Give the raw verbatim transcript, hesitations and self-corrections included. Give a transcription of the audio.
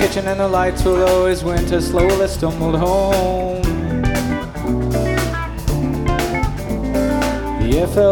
kitchen and the lights were low as winter slowly stumbled home. The air felt